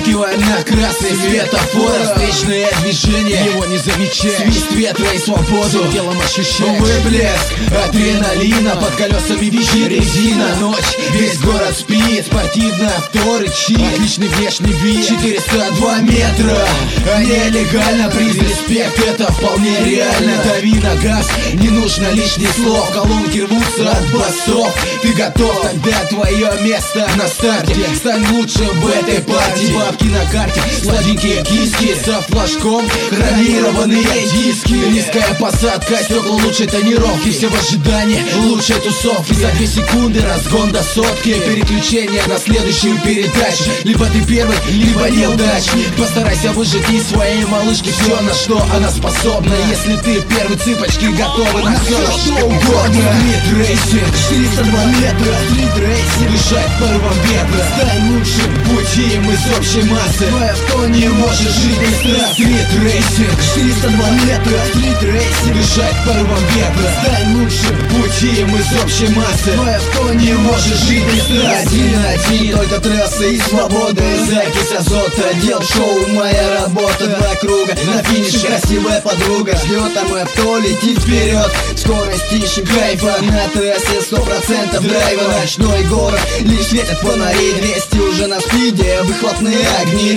Сверкиваем на красный светофор. Встречное движение, его не замечаешь. Свист ветра и свободу телом ощущаешь. Выплеск адреналина, под колесами визжит резина. Ночь, весь город спит, спортивное авто рычит. Отличный внешний вид, 402 метра. Нелегально, приз, респект, это вполне реально. Дави на газ, не нужно лишних слов. Колонки рвутся от басов. Ты готов, тогда твое место на старте. Стань лучшим в этой партии. Бабки на карте, сладенькие киски, со флажком хромированные диски. Низкая посадка, стекла лучшей тонировки. Все в ожидании лучшей тусовки. За 2 секунды разгон до сотки. Переключение на следующую передачу. Либо ты первый, либо неудачник. Постарайся выжить из своей малышки все, на что она способна. Если ты первый, цыпочки готовы на все, что угодно. Стрит-рейсинг, 402 метра. Стрит-рейсинг, дышать порывом ветра. Стань лучшим путем из общей массы. Твое авто не может жить без трасс. Стрит-рейсинг, 402 метра. Стрит-рейсинг, дышать порывом ветра. Стань лучшим путем из общей массы. Твое авто не может жить без трасс. Один на один, только трассы и свобода. Закись азота, дел шоу, моя работа. 2 круга, на финише красивая подруга. Ждет, а мое авто летит вперед. Скорость ищем кайфа, на трассе 100% драйва. Ночной город, лишь светят фонари. 200 уже на спиде, выхлопные огни.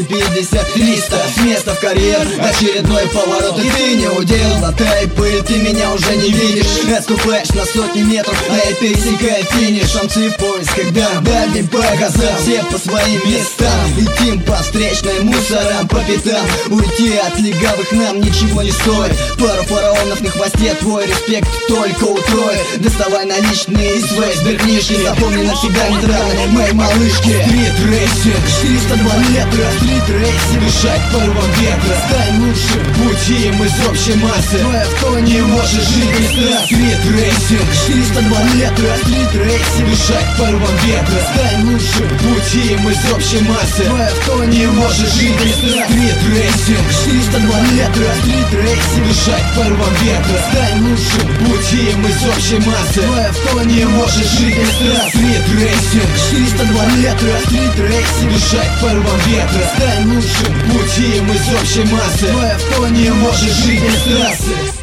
250, 300, с места в карьер. Очередной поворот, и ты не удел. Золотая пыль, ты меня уже не видишь. Отступаешь на сотни метров, а я пересекаю финиш. Шансы в поиск, когда дадим по газам. Все по своим местам, летим по встречной мусорам по пятам. Уйти от легавых нам ничего не стоит. Пару фараонов на хвосте, твой респект только утроит. Доставай наличные из вейсберг-нишки. Запомни навсегда нейтральные мои малышки. Стрит-рейсинг, 402 метра. Стрит-рейсинг, дышать порывом ветра. Стань лучшим путем из общей массы. Твое авто не может жить без трасс. Стрит-рейсинг, 402 метра. Стрит-рейсинг, дышать порывом ветра. Стань лучшим путем из общей массы. Твое авто не может жить без трасс. Стрит-рейсинг, 402 метра. Стрит-рейсинг, дышать порывом ветра. Стань лучшим путем из общей массы. Твое авто не может жить без трасс. Стрит-рейсинг, 402 метра. Стрит-рейсинг, дышать порывом ветра. Стань лучшим путем из общей массы. Твое авто не может жить без трассы.